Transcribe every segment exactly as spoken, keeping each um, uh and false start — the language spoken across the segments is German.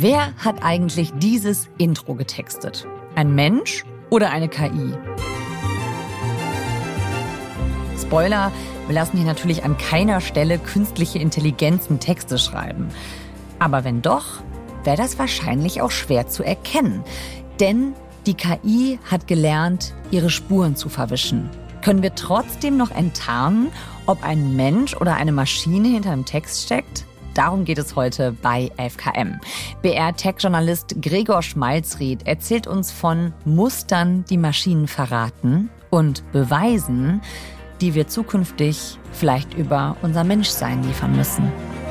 Wer hat eigentlich dieses Intro getextet? Ein Mensch oder eine K I? Spoiler, wir lassen hier natürlich an keiner Stelle künstliche Intelligenzen Texte schreiben. Aber wenn doch, wäre das wahrscheinlich auch schwer zu erkennen. Denn die K I hat gelernt, ihre Spuren zu verwischen. Können wir trotzdem noch enttarnen, ob ein Mensch oder eine Maschine hinter einem Text steckt? Darum geht es heute bei elf K M. B R-Tech-Journalist Gregor Schmalzried erzählt uns von Mustern, die Maschinen verraten und Beweisen, die wir zukünftig vielleicht über unser Menschsein liefern müssen.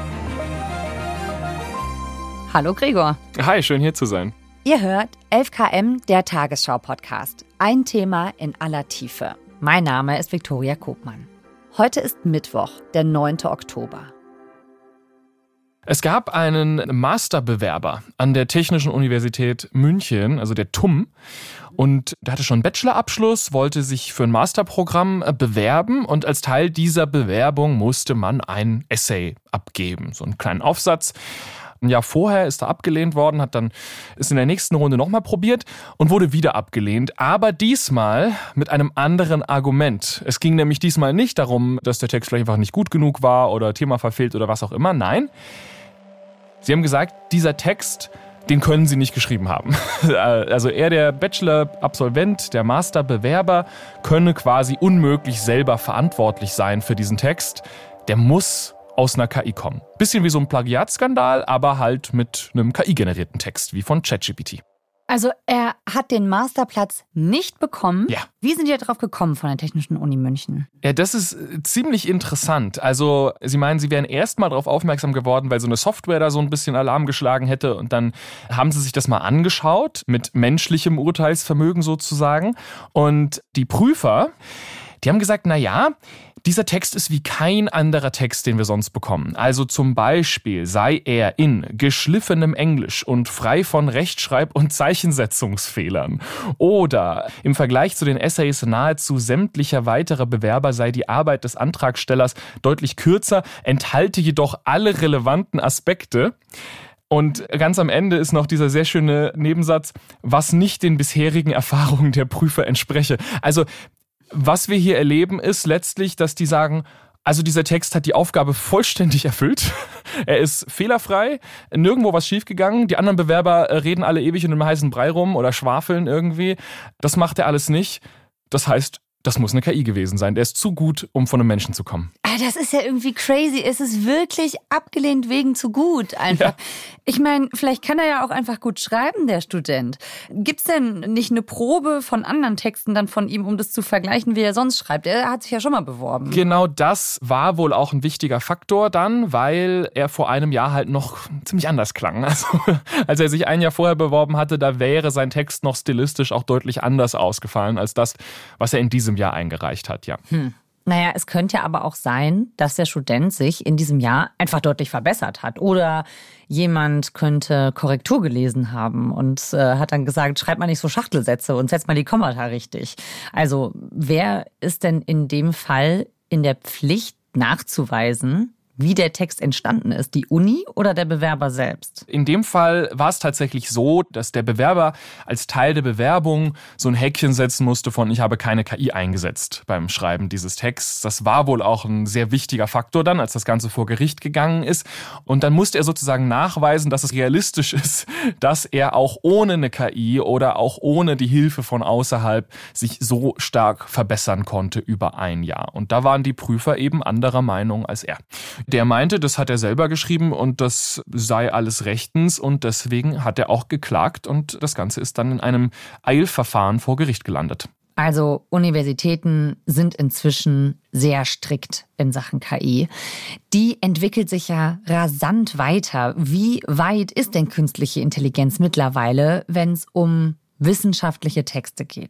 Hallo Gregor. Hi, schön hier zu sein. Ihr hört elf K M, der Tagesschau-Podcast. Ein Thema in aller Tiefe. Mein Name ist Viktoria Kopmann. Heute ist Mittwoch, der neunte Oktober. Es gab einen Masterbewerber an der Technischen Universität München, also der T U M. Und der hatte schon einen Bachelorabschluss, wollte sich für ein Masterprogramm bewerben. Und als Teil dieser Bewerbung musste man ein Essay abgeben, so einen kleinen Aufsatz. Ein Jahr vorher ist er abgelehnt worden, hat dann ist in der nächsten Runde nochmal probiert und wurde wieder abgelehnt. Aber diesmal mit einem anderen Argument. Es ging nämlich diesmal nicht darum, dass der Text vielleicht einfach nicht gut genug war oder Thema verfehlt oder was auch immer. Nein, sie haben gesagt, dieser Text, den können sie nicht geschrieben haben. Also er, der Bachelor-Absolvent, der Masterbewerber, könne quasi unmöglich selber verantwortlich sein für diesen Text. Der muss aus einer K I kommen. Bisschen wie so ein Plagiatskandal, aber halt mit einem K I-generierten Text, wie von ChatGPT. Also er hat den Masterplatz nicht bekommen. Ja. Wie sind die darauf gekommen von der Technischen Uni München? Ja, das ist ziemlich interessant. Also Sie meinen, Sie wären erst mal darauf aufmerksam geworden, weil so eine Software da so ein bisschen Alarm geschlagen hätte und dann haben Sie sich das mal angeschaut, mit menschlichem Urteilsvermögen sozusagen. Und die Prüfer, die haben gesagt, na ja, dieser Text ist wie kein anderer Text, den wir sonst bekommen. Also zum Beispiel sei er in geschliffenem Englisch und frei von Rechtschreib- und Zeichensetzungsfehlern. Oder im Vergleich zu den Essays nahezu sämtlicher weiterer Bewerber sei die Arbeit des Antragstellers deutlich kürzer, enthalte jedoch alle relevanten Aspekte. Und ganz am Ende ist noch dieser sehr schöne Nebensatz, was nicht den bisherigen Erfahrungen der Prüfer entspreche. Also was wir hier erleben, ist letztlich, dass die sagen, also dieser Text hat die Aufgabe vollständig erfüllt. Er ist fehlerfrei, nirgendwo was schiefgegangen. Die anderen Bewerber reden alle ewig in einem heißen Brei rum oder schwafeln irgendwie. Das macht er alles nicht. Das heißt, das muss eine K I gewesen sein. Der ist zu gut, um von einem Menschen zu kommen. Das ist ja irgendwie crazy. Es ist wirklich abgelehnt wegen zu gut einfach. Ja. Ich meine, vielleicht kann er ja auch einfach gut schreiben, der Student. Gibt's denn nicht eine Probe von anderen Texten dann von ihm, um das zu vergleichen, wie er sonst schreibt? Er hat sich ja schon mal beworben. Genau das war wohl auch ein wichtiger Faktor dann, weil er vor einem Jahr halt noch ziemlich anders klang. Also als er sich ein Jahr vorher beworben hatte, da wäre sein Text noch stilistisch auch deutlich anders ausgefallen als das, was er in diesem Jahr eingereicht hat, ja. Hm. Naja, es könnte ja aber auch sein, dass der Student sich in diesem Jahr einfach deutlich verbessert hat. Oder jemand könnte Korrektur gelesen haben und äh, hat dann gesagt, schreib mal nicht so Schachtelsätze und setz mal die Kommata richtig. Also wer ist denn in dem Fall in der Pflicht nachzuweisen, wie der Text entstanden ist? Die Uni oder der Bewerber selbst? In dem Fall war es tatsächlich so, dass der Bewerber als Teil der Bewerbung so ein Häkchen setzen musste von ich habe keine K I eingesetzt beim Schreiben dieses Texts. Das war wohl auch ein sehr wichtiger Faktor dann, als das Ganze vor Gericht gegangen ist. Und dann musste er sozusagen nachweisen, dass es realistisch ist, dass er auch ohne eine K I oder auch ohne die Hilfe von außerhalb sich so stark verbessern konnte über ein Jahr. Und da waren die Prüfer eben anderer Meinung als er. Der meinte, das hat er selber geschrieben und das sei alles rechtens und deswegen hat er auch geklagt und das Ganze ist dann in einem Eilverfahren vor Gericht gelandet. Also Universitäten sind inzwischen sehr strikt in Sachen K I. Die entwickelt sich ja rasant weiter. Wie weit ist denn künstliche Intelligenz mittlerweile, wenn es um wissenschaftliche Texte geht?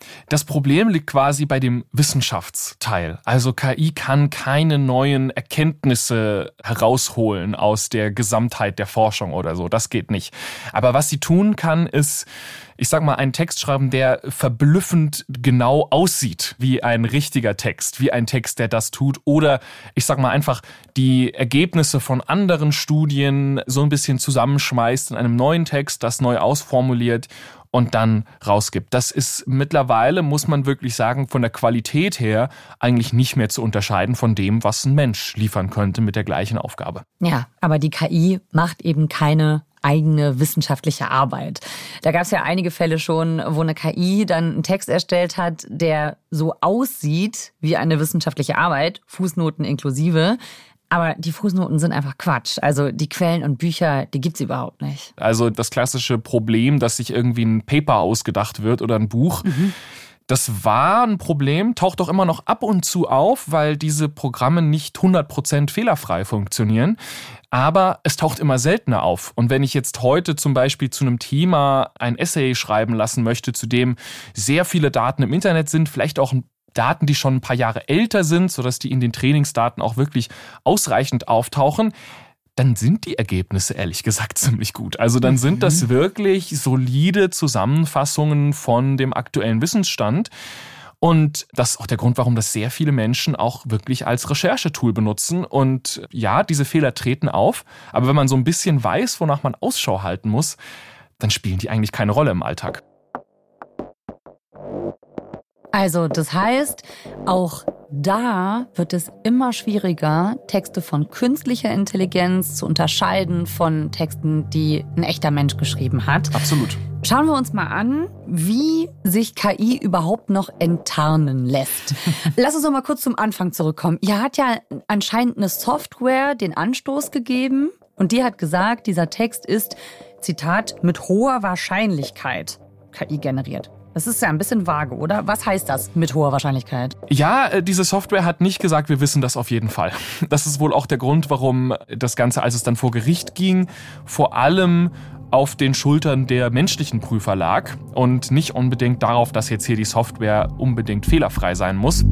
Das Problem liegt quasi bei dem Wissenschaftsteil. Also K I kann keine neuen Erkenntnisse herausholen aus der Gesamtheit der Forschung oder so. Das geht nicht. Aber was sie tun kann, ist, ich sag mal, einen Text schreiben, der verblüffend genau aussieht wie ein richtiger Text, wie ein Text, der das tut. Oder ich sag mal einfach die Ergebnisse von anderen Studien so ein bisschen zusammenschmeißt in einem neuen Text, das neu ausformuliert und dann rausgibt. Das ist mittlerweile, muss man wirklich sagen, von der Qualität her eigentlich nicht mehr zu unterscheiden von dem, was ein Mensch liefern könnte mit der gleichen Aufgabe. Ja, aber die K I macht eben keine eigene wissenschaftliche Arbeit. Da gab es ja einige Fälle schon, wo eine K I dann einen Text erstellt hat, der so aussieht wie eine wissenschaftliche Arbeit, Fußnoten inklusive. Aber die Fußnoten sind einfach Quatsch. Also die Quellen und Bücher, die gibt's überhaupt nicht. Also das klassische Problem, dass sich irgendwie ein Paper ausgedacht wird oder ein Buch, mhm. das war ein Problem, taucht doch immer noch ab und zu auf, weil diese Programme nicht hundert Prozent fehlerfrei funktionieren. Aber es taucht immer seltener auf. Und wenn ich jetzt heute zum Beispiel zu einem Thema ein Essay schreiben lassen möchte, zu dem sehr viele Daten im Internet sind, vielleicht auch ein Daten, die schon ein paar Jahre älter sind, sodass die in den Trainingsdaten auch wirklich ausreichend auftauchen, dann sind die Ergebnisse ehrlich gesagt ziemlich gut. Also dann sind das wirklich solide Zusammenfassungen von dem aktuellen Wissensstand. Und das ist auch der Grund, warum das sehr viele Menschen auch wirklich als Recherchetool benutzen. Und ja, diese Fehler treten auf. Aber wenn man so ein bisschen weiß, wonach man Ausschau halten muss, dann spielen die eigentlich keine Rolle im Alltag. Also das heißt, auch da wird es immer schwieriger, Texte von künstlicher Intelligenz zu unterscheiden von Texten, die ein echter Mensch geschrieben hat. Absolut. Schauen wir uns mal an, wie sich K I überhaupt noch enttarnen lässt. Lass uns noch mal kurz zum Anfang zurückkommen. Ihr hat ja anscheinend eine Software den Anstoß gegeben und die hat gesagt, dieser Text ist, Zitat, mit hoher Wahrscheinlichkeit K I generiert. Das ist ja ein bisschen vage, oder? Was heißt das mit hoher Wahrscheinlichkeit? Ja, diese Software hat nicht gesagt, wir wissen das auf jeden Fall. Das ist wohl auch der Grund, warum das Ganze, als es dann vor Gericht ging, vor allem auf den Schultern der menschlichen Prüfer lag und nicht unbedingt darauf, dass jetzt hier die Software unbedingt fehlerfrei sein muss.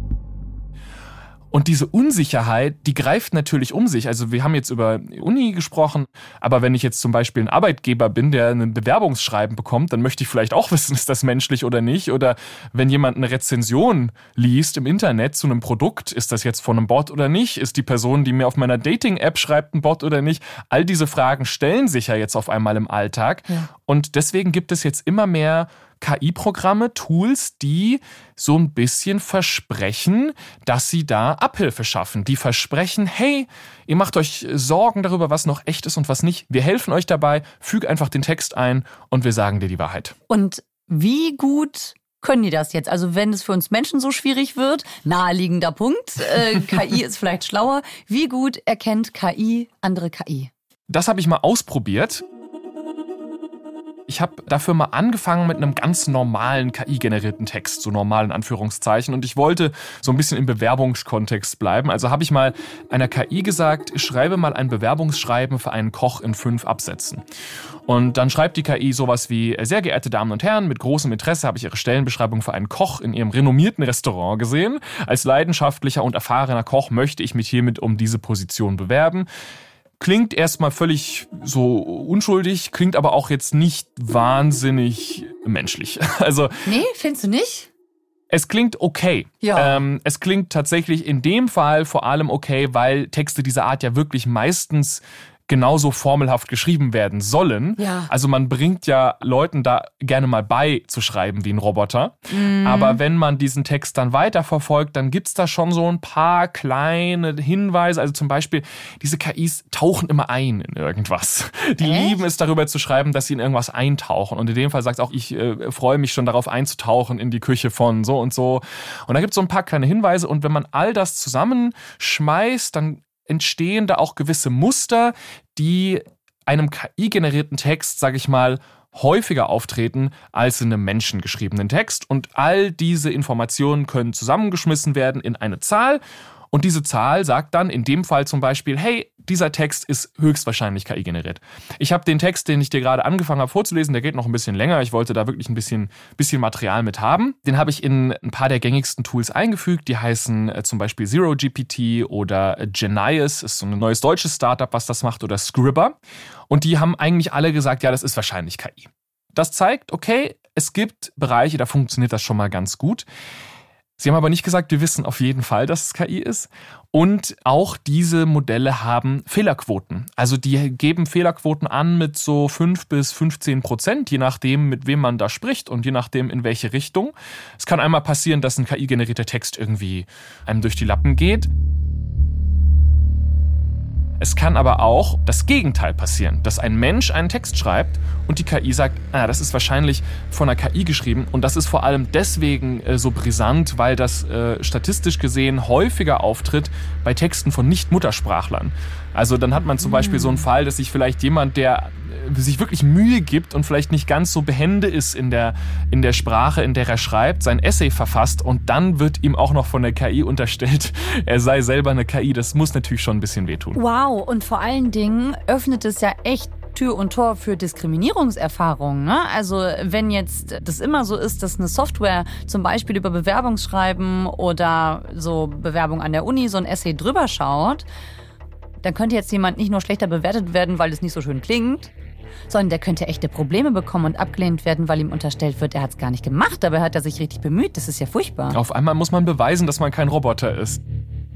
Und diese Unsicherheit, die greift natürlich um sich. Also wir haben jetzt über Uni gesprochen, aber wenn ich jetzt zum Beispiel ein Arbeitgeber bin, der ein Bewerbungsschreiben bekommt, dann möchte ich vielleicht auch wissen, ist das menschlich oder nicht. Oder wenn jemand eine Rezension liest im Internet zu einem Produkt, ist das jetzt von einem Bot oder nicht? Ist die Person, die mir auf meiner Dating-App schreibt, ein Bot oder nicht? All diese Fragen stellen sich ja jetzt auf einmal im Alltag. Ja. Und deswegen gibt es jetzt immer mehr K I-Programme, Tools, die so ein bisschen versprechen, dass sie da Abhilfe schaffen. Die versprechen, hey, ihr macht euch Sorgen darüber, was noch echt ist und was nicht. Wir helfen euch dabei, füg einfach den Text ein und wir sagen dir die Wahrheit. Und wie gut können die das jetzt? Also wenn es für uns Menschen so schwierig wird, naheliegender Punkt, äh, K I ist vielleicht schlauer. Wie gut erkennt K I andere K I? Das habe ich mal ausprobiert. Ich habe dafür mal angefangen mit einem ganz normalen K I-generierten Text, so normal in Anführungszeichen. Und ich wollte so ein bisschen im Bewerbungskontext bleiben. Also habe ich mal einer K I gesagt, schreibe mal ein Bewerbungsschreiben für einen Koch in fünf Absätzen. Und dann schreibt die K I sowas wie, sehr geehrte Damen und Herren, mit großem Interesse habe ich Ihre Stellenbeschreibung für einen Koch in Ihrem renommierten Restaurant gesehen. Als leidenschaftlicher und erfahrener Koch möchte ich mich hiermit um diese Position bewerben. Klingt erstmal völlig so unschuldig, klingt aber auch jetzt nicht wahnsinnig menschlich. Also, nee, findest du nicht? Es klingt okay. Ja. Ähm, es klingt tatsächlich in dem Fall vor allem okay, weil Texte dieser Art ja wirklich meistens genauso formelhaft geschrieben werden sollen. Ja. Also man bringt ja Leuten da gerne mal bei zu schreiben wie ein Roboter. Mm. Aber wenn man diesen Text dann weiterverfolgt, dann gibt's da schon so ein paar kleine Hinweise. Also zum Beispiel, diese K Is tauchen immer ein in irgendwas. Die Echt? lieben es, darüber zu schreiben, dass sie in irgendwas eintauchen. Und in dem Fall sagt es auch, ich äh, freue mich schon darauf einzutauchen in die Küche von so und so. Und da gibt's so ein paar kleine Hinweise. Und wenn man all das zusammenschmeißt, dann entstehen da auch gewisse Muster, die einem K I-generierten Text, sage ich mal, häufiger auftreten als in einem menschengeschriebenen Text. Und all diese Informationen können zusammengeschmissen werden in eine Zahl. Und diese Zahl sagt dann in dem Fall zum Beispiel, hey, dieser Text ist höchstwahrscheinlich K I generiert. Ich habe den Text, den ich dir gerade angefangen habe vorzulesen, der geht noch ein bisschen länger. Ich wollte da wirklich ein bisschen, bisschen Material mit haben. Den habe ich in ein paar der gängigsten Tools eingefügt. Die heißen äh, zum Beispiel Zero G P T oder äh, Genius, ist so ein neues deutsches Startup, was das macht, oder Scribber. Und die haben eigentlich alle gesagt, ja, das ist wahrscheinlich K I. Das zeigt, okay, es gibt Bereiche, da funktioniert das schon mal ganz gut. Sie haben aber nicht gesagt, wir wissen auf jeden Fall, dass es K I ist. Und auch diese Modelle haben Fehlerquoten. Also die geben Fehlerquoten an mit so fünf bis fünfzehn Prozent, je nachdem, mit wem man da spricht und je nachdem, in welche Richtung. Es kann einmal passieren, dass ein K I-generierter Text irgendwie einem durch die Lappen geht. Es kann aber auch das Gegenteil passieren, dass ein Mensch einen Text schreibt und die K I sagt, ah, das ist wahrscheinlich von einer K I geschrieben. Und das ist vor allem deswegen äh, so brisant, weil das äh, statistisch gesehen häufiger auftritt bei Texten von Nicht-Muttersprachlern. Also dann hat man zum Beispiel so einen Fall, dass sich vielleicht jemand, der äh, sich wirklich Mühe gibt und vielleicht nicht ganz so behende ist in der, in der Sprache, in der er schreibt, sein Essay verfasst und dann wird ihm auch noch von der K I unterstellt, er sei selber eine K I. Das muss natürlich schon ein bisschen wehtun. Wow, und vor allen Dingen öffnet es ja echt Tür und Tor für Diskriminierungserfahrungen. Ne? Also wenn jetzt das immer so ist, dass eine Software zum Beispiel über Bewerbungsschreiben oder so Bewerbung an der Uni so ein Essay drüber schaut, dann könnte jetzt jemand nicht nur schlechter bewertet werden, weil es nicht so schön klingt, sondern der könnte echte Probleme bekommen und abgelehnt werden, weil ihm unterstellt wird, er hat es gar nicht gemacht, dabei hat er sich richtig bemüht. Das ist ja furchtbar. Auf einmal muss man beweisen, dass man kein Roboter ist.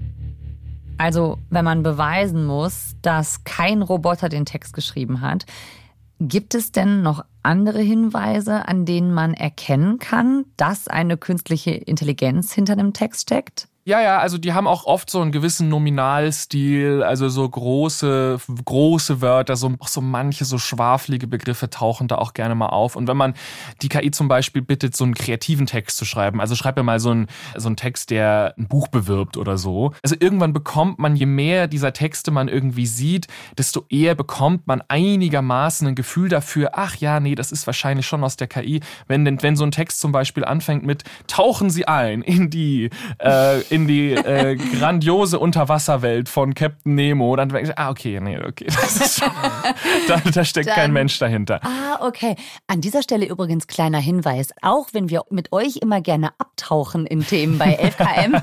Also, wenn man beweisen muss, dass kein Roboter den Text geschrieben hat, gibt es denn noch andere Hinweise, an denen man erkennen kann, dass eine künstliche Intelligenz hinter einem Text steckt? Ja, ja, also die haben auch oft so einen gewissen Nominalstil, also so große, große Wörter, so, so manche so schwaflige Begriffe tauchen da auch gerne mal auf. Und wenn man die K I zum Beispiel bittet, so einen kreativen Text zu schreiben, also schreib mir mal so einen, so einen Text, der ein Buch bewirbt oder so. Also irgendwann bekommt man, je mehr dieser Texte man irgendwie sieht, desto eher bekommt man einigermaßen ein Gefühl dafür, ach ja, nee, das ist wahrscheinlich schon aus der K I. Wenn, wenn so ein Text zum Beispiel anfängt mit, tauchen Sie ein in die, äh, in die äh, grandiose Unterwasserwelt von Captain Nemo, dann denke ich, ah, okay, nee, okay, das ist schon, da, da steckt dann kein Mensch dahinter. Ah, okay. An dieser Stelle übrigens kleiner Hinweis, auch wenn wir mit euch immer gerne abtauchen in Themen bei elf K M,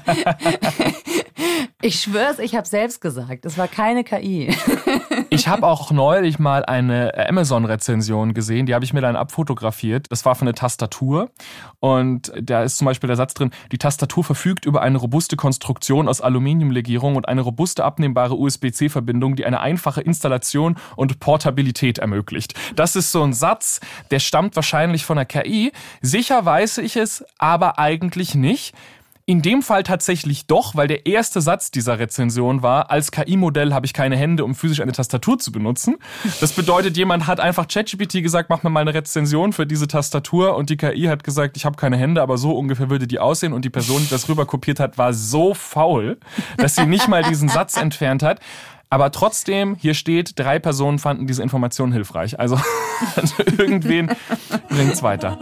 ich schwör's, ich habe selbst gesagt, es war keine K I. Ich habe auch neulich mal eine Amazon-Rezension gesehen, die habe ich mir dann abfotografiert. Das war für eine Tastatur und da ist zum Beispiel der Satz drin, die Tastatur verfügt über eine robuste Konstruktion aus Aluminiumlegierung und eine robuste abnehmbare U S B C Verbindung, die eine einfache Installation und Portabilität ermöglicht. Das ist so ein Satz, der stammt wahrscheinlich von der K I. Sicher weiß ich es, aber eigentlich nicht. In dem Fall tatsächlich doch, weil der erste Satz dieser Rezension war, als K I-Modell habe ich keine Hände, um physisch eine Tastatur zu benutzen. Das bedeutet, jemand hat einfach ChatGPT gesagt, mach mir mal eine Rezension für diese Tastatur und die K I hat gesagt, ich habe keine Hände, aber so ungefähr würde die aussehen und die Person, die das rüber kopiert hat, war so faul, dass sie nicht mal diesen Satz entfernt hat. Aber trotzdem, hier steht, drei Personen fanden diese Information hilfreich. Also, also irgendwen bringt's weiter.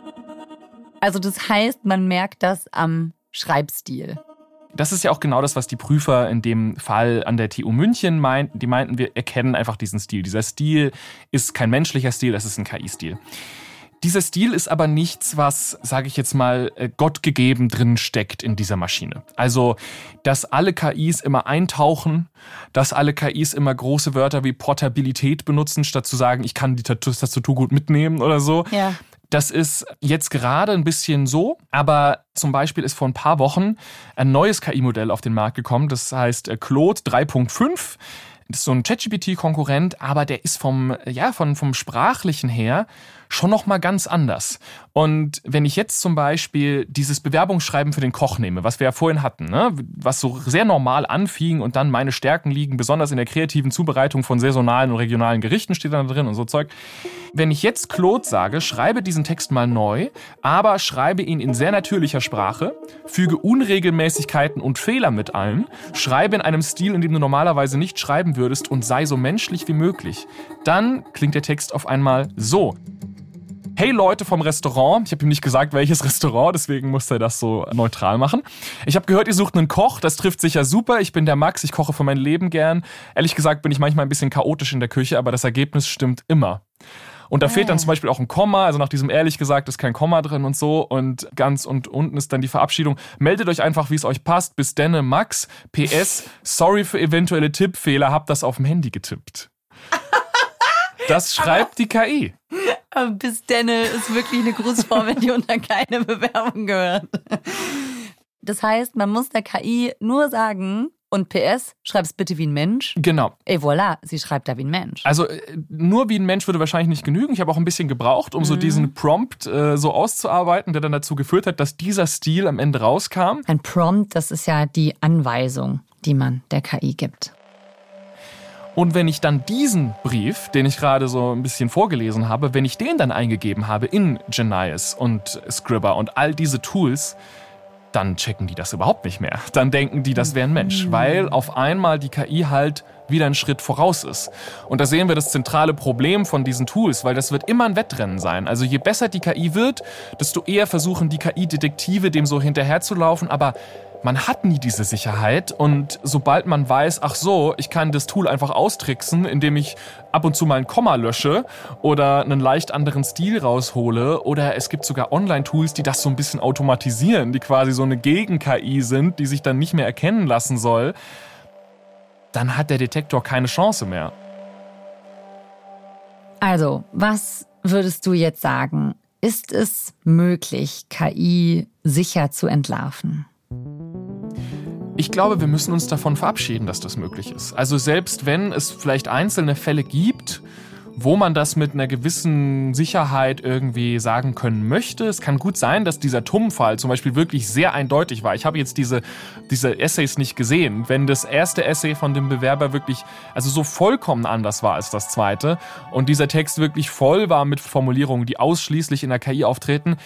Also das heißt, man merkt das am Schreibstil. Das ist ja auch genau das, was die Prüfer in dem Fall an der T U München meinten. Die meinten, wir erkennen einfach diesen Stil. Dieser Stil ist kein menschlicher Stil, das ist ein K I-Stil. Dieser Stil ist aber nichts, was, sage ich jetzt mal, gottgegeben drin steckt in dieser Maschine. Also, dass alle K Is immer eintauchen, dass alle K Is immer große Wörter wie Portabilität benutzen, statt zu sagen, ich kann die Tastatur gut mitnehmen oder so. Ja. Das ist jetzt gerade ein bisschen so, aber zum Beispiel ist vor ein paar Wochen ein neues K I-Modell auf den Markt gekommen, das heißt Claude drei Punkt fünf. Das ist so ein ChatGPT-Konkurrent, aber der ist vom, ja, von, vom Sprachlichen her schon noch mal ganz anders. Und wenn ich jetzt zum Beispiel dieses Bewerbungsschreiben für den Koch nehme, was wir ja vorhin hatten, ne, was so sehr normal anfing und dann meine Stärken liegen, besonders in der kreativen Zubereitung von saisonalen und regionalen Gerichten steht da drin und so Zeug. Wenn ich jetzt Claude sage, schreibe diesen Text mal neu, aber schreibe ihn in sehr natürlicher Sprache, füge Unregelmäßigkeiten und Fehler mit ein, schreibe in einem Stil, in dem du normalerweise nicht schreiben würdest und sei so menschlich wie möglich, dann klingt der Text auf einmal so. Hey Leute vom Restaurant, ich habe ihm nicht gesagt, welches Restaurant, deswegen musste er das so neutral machen. Ich habe gehört, ihr sucht einen Koch, das trifft sich ja super. Ich bin der Max, ich koche für mein Leben gern. Ehrlich gesagt bin ich manchmal ein bisschen chaotisch in der Küche, aber das Ergebnis stimmt immer. Und da fehlt dann zum Beispiel auch ein Komma, also nach diesem ehrlich gesagt ist kein Komma drin und so. Und ganz und unten ist dann die Verabschiedung. Meldet euch einfach, wie es euch passt. Bis denne, Max. P S, sorry für eventuelle Tippfehler, hab das auf dem Handy getippt. Das schreibt die K I. Aber bis denne ist wirklich eine Grußformel, die unter keine Bewerbung gehört. Das heißt, man muss der K I nur sagen, und P S, schreib's bitte wie ein Mensch. Genau. Et voilà, sie schreibt da wie ein Mensch. Also nur wie ein Mensch würde wahrscheinlich nicht genügen. Ich habe auch ein bisschen gebraucht, um mhm. so diesen Prompt äh, so auszuarbeiten, der dann dazu geführt hat, dass dieser Stil am Ende rauskam. Ein Prompt, das ist ja die Anweisung, die man der K I gibt. Und wenn ich dann diesen Brief, den ich gerade so ein bisschen vorgelesen habe, wenn ich den dann eingegeben habe in Genius und Scribber und all diese Tools, dann checken die das überhaupt nicht mehr. Dann denken die, das wäre ein Mensch, weil auf einmal die K I halt wieder einen Schritt voraus ist. Und da sehen wir das zentrale Problem von diesen Tools, weil das wird immer ein Wettrennen sein. Also je besser die K I wird, desto eher versuchen die K I-Detektive dem so hinterherzulaufen, aber man hat nie diese Sicherheit und sobald man weiß, ach so, ich kann das Tool einfach austricksen, indem ich ab und zu mal ein Komma lösche oder einen leicht anderen Stil raushole oder es gibt sogar Online-Tools, die das so ein bisschen automatisieren, die quasi so eine Gegen-K I sind, die sich dann nicht mehr erkennen lassen soll, dann hat der Detektor keine Chance mehr. Also, was würdest du jetzt sagen? Ist es möglich, K I sicher zu entlarven? Ich glaube, wir müssen uns davon verabschieden, dass das möglich ist. Also selbst wenn es vielleicht einzelne Fälle gibt, wo man das mit einer gewissen Sicherheit irgendwie sagen können möchte. Es kann gut sein, dass dieser T U M-Fall zum Beispiel wirklich sehr eindeutig war. Ich habe jetzt diese, diese Essays nicht gesehen. Wenn das erste Essay von dem Bewerber wirklich also so vollkommen anders war als das zweite und dieser Text wirklich voll war mit Formulierungen, die ausschließlich in der K I auftreten,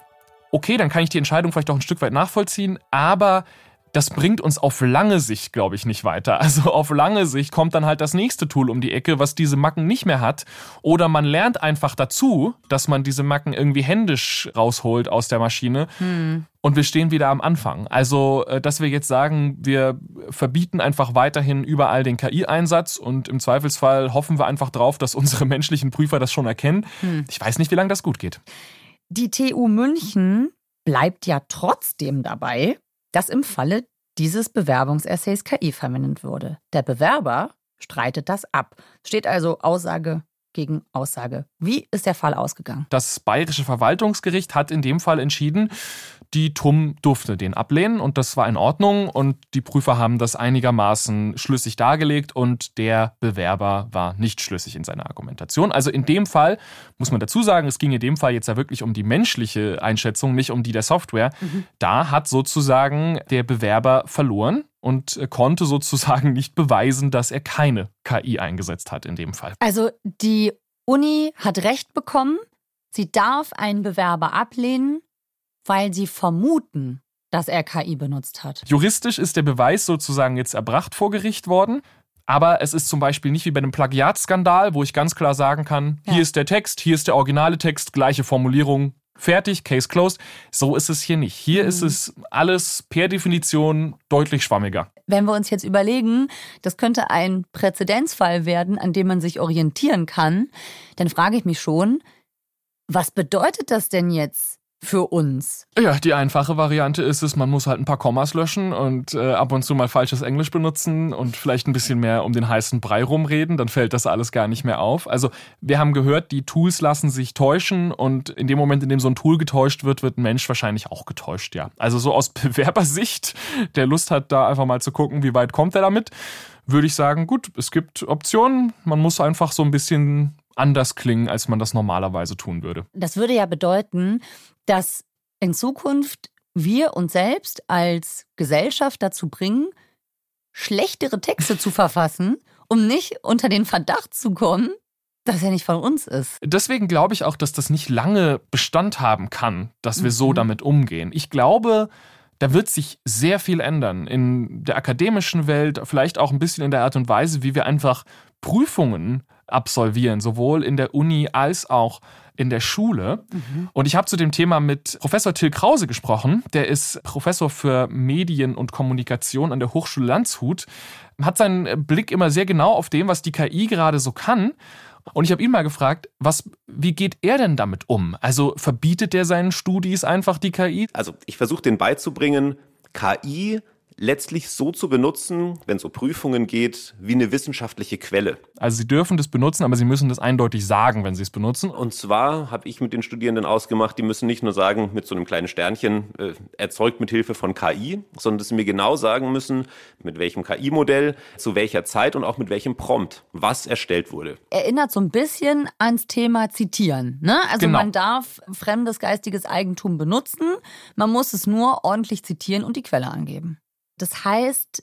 okay, dann kann ich die Entscheidung vielleicht auch ein Stück weit nachvollziehen, aber das bringt uns auf lange Sicht, glaube ich, nicht weiter. Also auf lange Sicht kommt dann halt das nächste Tool um die Ecke, was diese Macken nicht mehr hat. Oder man lernt einfach dazu, dass man diese Macken irgendwie händisch rausholt aus der Maschine. Hm. Und wir stehen wieder am Anfang. Also, dass wir jetzt sagen, wir verbieten einfach weiterhin überall den K I-Einsatz und im Zweifelsfall hoffen wir einfach drauf, dass unsere menschlichen Prüfer das schon erkennen. Hm. Ich weiß nicht, wie lange das gut geht. Die T U München bleibt ja trotzdem dabei, dass im Falle dieses Bewerbungsessays K I verwendet wurde. Der Bewerber streitet das ab. Steht also Aussage gegen Aussage. Wie ist der Fall ausgegangen? Das Bayerische Verwaltungsgericht hat in dem Fall entschieden, die T U M durfte den ablehnen und das war in Ordnung und die Prüfer haben das einigermaßen schlüssig dargelegt und der Bewerber war nicht schlüssig in seiner Argumentation. Also in dem Fall muss man dazu sagen, es ging in dem Fall jetzt ja wirklich um die menschliche Einschätzung, nicht um die der Software. Mhm. Da hat sozusagen der Bewerber verloren und konnte sozusagen nicht beweisen, dass er keine K I eingesetzt hat in dem Fall. Also die Uni hat Recht bekommen, sie darf einen Bewerber ablehnen, weil sie vermuten, dass er K I benutzt hat. Juristisch ist der Beweis sozusagen jetzt erbracht vor Gericht worden. Aber es ist zum Beispiel nicht wie bei einem Plagiatskandal, wo ich ganz klar sagen kann, ja. Hier ist der Text, hier ist der originale Text, gleiche Formulierung, fertig, Case closed. So ist es hier nicht. Hier mhm. ist es alles per Definition deutlich schwammiger. Wenn wir uns jetzt überlegen, das könnte ein Präzedenzfall werden, an dem man sich orientieren kann, dann frage ich mich schon, was bedeutet das denn jetzt für uns? Ja, die einfache Variante ist es, man muss halt ein paar Kommas löschen und äh, ab und zu mal falsches Englisch benutzen und vielleicht ein bisschen mehr um den heißen Brei rumreden, dann fällt das alles gar nicht mehr auf. Also wir haben gehört, die Tools lassen sich täuschen und in dem Moment, in dem so ein Tool getäuscht wird, wird ein Mensch wahrscheinlich auch getäuscht, ja. Also so aus Bewerbersicht, der Lust hat, da einfach mal zu gucken, wie weit kommt er damit, würde ich sagen, gut, es gibt Optionen, man muss einfach so ein bisschen anders klingen, als man das normalerweise tun würde. Das würde ja bedeuten, dass in Zukunft wir uns selbst als Gesellschaft dazu bringen, schlechtere Texte zu verfassen, um nicht unter den Verdacht zu kommen, dass er nicht von uns ist. Deswegen glaube ich auch, dass das nicht lange Bestand haben kann, dass wir mhm. so damit umgehen. Ich glaube, da wird sich sehr viel ändern in der akademischen Welt, vielleicht auch ein bisschen in der Art und Weise, wie wir einfach Prüfungen absolvieren, sowohl in der Uni als auch in der Schule. Mhm. Und ich habe zu dem Thema mit Professor Till Krause gesprochen. Der ist Professor für Medien und Kommunikation an der Hochschule Landshut. Hat seinen Blick immer sehr genau auf dem, was die K I gerade so kann. Und ich habe ihn mal gefragt, was, wie geht er denn damit um? Also verbietet er seinen Studis einfach die K I? Also ich versuche denen beizubringen, K I letztlich so zu benutzen, wenn es um Prüfungen geht, wie eine wissenschaftliche Quelle. Also sie dürfen das benutzen, aber sie müssen das eindeutig sagen, wenn sie es benutzen. Und zwar habe ich mit den Studierenden ausgemacht, die müssen nicht nur sagen, mit so einem kleinen Sternchen, äh, erzeugt mit Hilfe von K I, sondern dass sie mir genau sagen müssen, mit welchem K I-Modell, zu welcher Zeit und auch mit welchem Prompt, was erstellt wurde. Erinnert so ein bisschen ans Thema Zitieren, ne? Also genau. Man darf fremdes geistiges Eigentum benutzen, man muss es nur ordentlich zitieren und die Quelle angeben. Das heißt,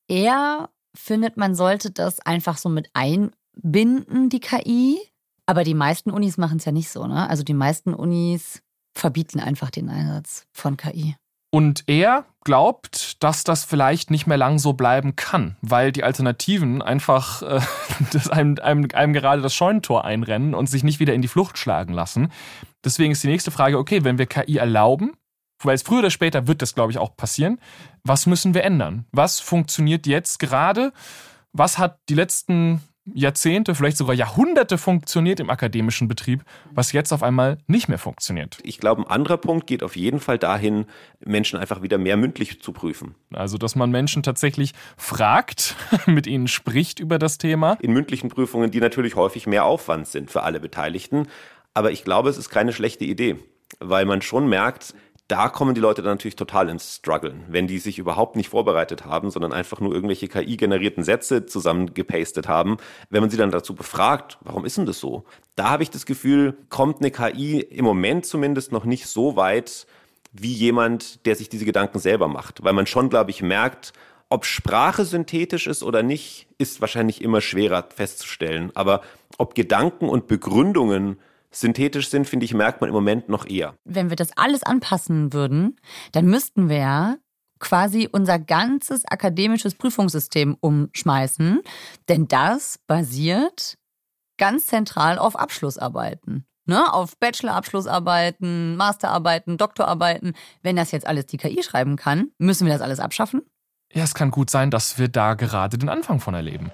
er findet, man sollte das einfach so mit einbinden, die K I. Aber die meisten Unis machen es ja nicht so, ne? Also die meisten Unis verbieten einfach den Einsatz von K I. Und er glaubt, dass das vielleicht nicht mehr lang so bleiben kann, weil die Alternativen einfach äh, das einem, einem, einem gerade das Scheunentor einrennen und sich nicht wieder in die Flucht schlagen lassen. Deswegen ist die nächste Frage, okay, wenn wir K I erlauben, weil es früher oder später wird das, glaube ich, auch passieren. Was müssen wir ändern? Was funktioniert jetzt gerade? Was hat die letzten Jahrzehnte, vielleicht sogar Jahrhunderte funktioniert im akademischen Betrieb, was jetzt auf einmal nicht mehr funktioniert? Ich glaube, ein anderer Punkt geht auf jeden Fall dahin, Menschen einfach wieder mehr mündlich zu prüfen. Also, dass man Menschen tatsächlich fragt, mit ihnen spricht über das Thema. In mündlichen Prüfungen, die natürlich häufig mehr Aufwand sind für alle Beteiligten. Aber ich glaube, es ist keine schlechte Idee, weil man schon merkt, da kommen die Leute dann natürlich total ins Struggeln, wenn die sich überhaupt nicht vorbereitet haben, sondern einfach nur irgendwelche K I-generierten Sätze zusammengepastet haben. Wenn man sie dann dazu befragt, warum ist denn das so? Da habe ich das Gefühl, kommt eine K I im Moment zumindest noch nicht so weit wie jemand, der sich diese Gedanken selber macht. Weil man schon, glaube ich, merkt, ob Sprache synthetisch ist oder nicht, ist wahrscheinlich immer schwerer festzustellen. Aber ob Gedanken und Begründungen synthetisch sind, finde ich, merkt man im Moment noch eher. Wenn wir das alles anpassen würden, dann müssten wir ja quasi unser ganzes akademisches Prüfungssystem umschmeißen, denn das basiert ganz zentral auf Abschlussarbeiten. Ne? Auf Bachelor-Abschlussarbeiten, Masterarbeiten, Doktorarbeiten. Wenn das jetzt alles die K I schreiben kann, müssen wir das alles abschaffen? Ja, es kann gut sein, dass wir da gerade den Anfang von erleben.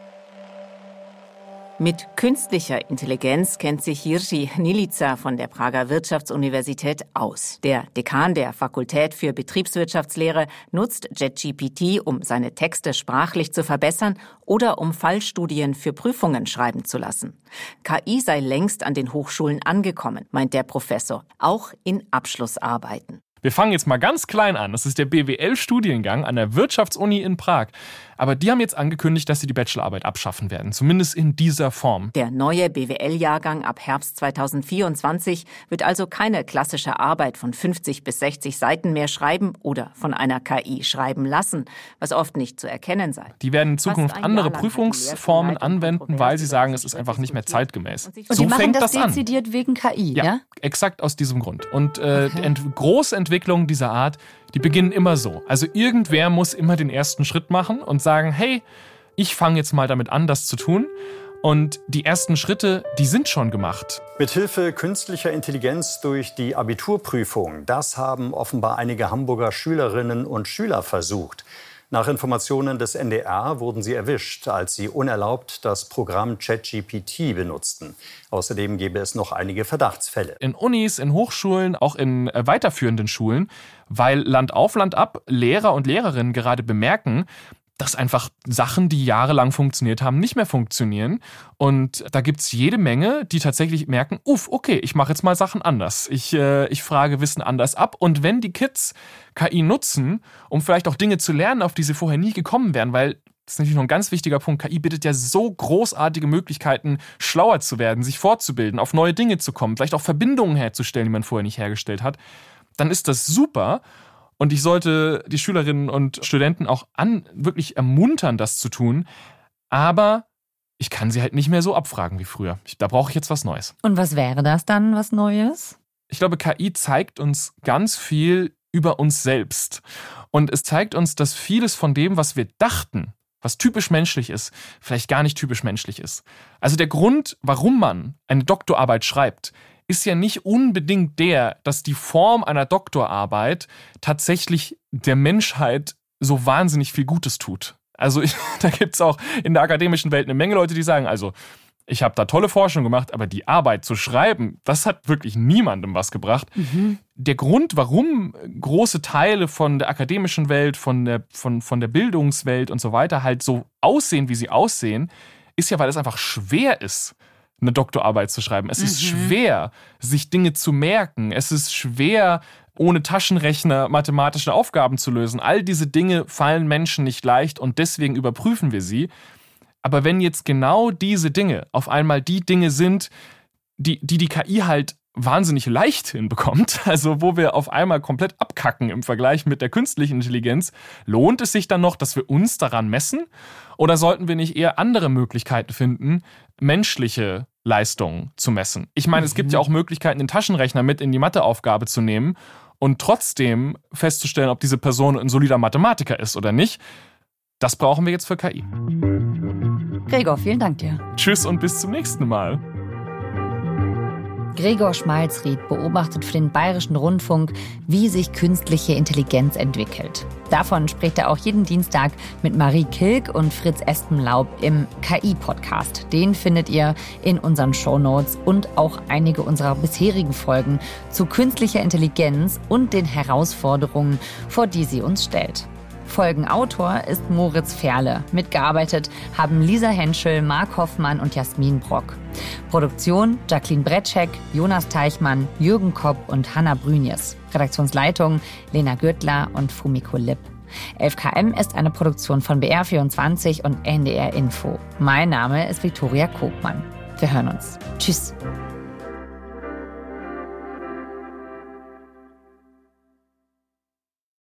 Mit künstlicher Intelligenz kennt sich Jiří Hnilica von der Prager Wirtschaftsuniversität aus. Der Dekan der Fakultät für Betriebswirtschaftslehre nutzt ChatGPT, um seine Texte sprachlich zu verbessern oder um Fallstudien für Prüfungen schreiben zu lassen. K I sei längst an den Hochschulen angekommen, meint der Professor, auch in Abschlussarbeiten. Wir fangen jetzt mal ganz klein an. Das ist der B W L-Studiengang an der Wirtschaftsuni in Prag. Aber die haben jetzt angekündigt, dass sie die Bachelorarbeit abschaffen werden. Zumindest in dieser Form. Der neue B W L-Jahrgang ab Herbst zweitausendvierundzwanzig wird also keine klassische Arbeit von fünfzig bis sechzig Seiten mehr schreiben oder von einer K I schreiben lassen, was oft nicht zu erkennen sei. Die werden in Zukunft andere Prüfungsformen anwenden, weil sie sagen, es ist einfach nicht mehr zeitgemäß. Und so die machen fängt das, das dezidiert an. Wegen K I, ja? Ja, exakt aus diesem Grund. Und äh, okay. ent- große Entwicklungen dieser Art, die beginnen immer so. Also irgendwer muss immer den ersten Schritt machen und sagen, hey, ich fange jetzt mal damit an, das zu tun. Und die ersten Schritte, die sind schon gemacht. Mithilfe künstlicher Intelligenz durch die Abiturprüfung. Das haben offenbar einige Hamburger Schülerinnen und Schüler versucht. Nach Informationen des N D R wurden sie erwischt, als sie unerlaubt das Programm ChatGPT benutzten. Außerdem gäbe es noch einige Verdachtsfälle. In Unis, in Hochschulen, auch in weiterführenden Schulen, weil Land auf Land ab Lehrer und Lehrerinnen gerade bemerken, dass einfach Sachen, die jahrelang funktioniert haben, nicht mehr funktionieren. Und da gibt es jede Menge, die tatsächlich merken, uff, okay, ich mache jetzt mal Sachen anders. Ich, äh, ich frage Wissen anders ab. Und wenn die Kids K I nutzen, um vielleicht auch Dinge zu lernen, auf die sie vorher nie gekommen wären, weil das ist natürlich noch ein ganz wichtiger Punkt, K I bietet ja so großartige Möglichkeiten, schlauer zu werden, sich fortzubilden, auf neue Dinge zu kommen, vielleicht auch Verbindungen herzustellen, die man vorher nicht hergestellt hat, dann ist das super. Und ich sollte die Schülerinnen und Studenten auch an, wirklich ermuntern, das zu tun. Aber ich kann sie halt nicht mehr so abfragen wie früher. Ich, da brauche ich jetzt was Neues. Und was wäre das dann, was Neues? Ich glaube, K I zeigt uns ganz viel über uns selbst. Und es zeigt uns, dass vieles von dem, was wir dachten, was typisch menschlich ist, vielleicht gar nicht typisch menschlich ist. Also der Grund, warum man eine Doktorarbeit schreibt, ist ja nicht unbedingt der, dass die Form einer Doktorarbeit tatsächlich der Menschheit so wahnsinnig viel Gutes tut. Also ich, da gibt es auch in der akademischen Welt eine Menge Leute, die sagen, also ich habe da tolle Forschung gemacht, aber die Arbeit zu schreiben, das hat wirklich niemandem was gebracht. Mhm. Der Grund, warum große Teile von der akademischen Welt, von der, von, von der Bildungswelt und so weiter halt so aussehen, wie sie aussehen, ist ja, weil es einfach schwer ist, eine Doktorarbeit zu schreiben. Es mhm. ist schwer, sich Dinge zu merken. Es ist schwer, ohne Taschenrechner mathematische Aufgaben zu lösen. All diese Dinge fallen Menschen nicht leicht und deswegen überprüfen wir sie. Aber wenn jetzt genau diese Dinge auf einmal die Dinge sind, die die, die K I halt wahnsinnig leicht hinbekommt, also wo wir auf einmal komplett abkacken im Vergleich mit der künstlichen Intelligenz, lohnt es sich dann noch, dass wir uns daran messen? Oder sollten wir nicht eher andere Möglichkeiten finden, menschliche Leistungen zu messen? Ich meine, mhm. es gibt ja auch Möglichkeiten, den Taschenrechner mit in die Matheaufgabe zu nehmen und trotzdem festzustellen, ob diese Person ein solider Mathematiker ist oder nicht. Das brauchen wir jetzt für K I. Gregor, vielen Dank dir. Tschüss und bis zum nächsten Mal. Gregor Schmalzried beobachtet für den Bayerischen Rundfunk, wie sich künstliche Intelligenz entwickelt. Davon spricht er auch jeden Dienstag mit Marie Kilk und Fritz Espenlaub im K I-Podcast. Den findet ihr in unseren Shownotes und auch einige unserer bisherigen Folgen zu künstlicher Intelligenz und den Herausforderungen, vor die sie uns stellt. Folgenautor ist Moritz Ferle. Mitgearbeitet haben Lisa Henschel, Marc Hoffmann und Jasmin Brock. Produktion Jacqueline Bretschek, Jonas Teichmann, Jürgen Kopp und Hanna Brünjes. Redaktionsleitung Lena Gürtler und Fumiko Lipp. elf K M ist eine Produktion von B R vierundzwanzig und N D R Info. Mein Name ist Viktoria Kogmann. Wir hören uns. Tschüss.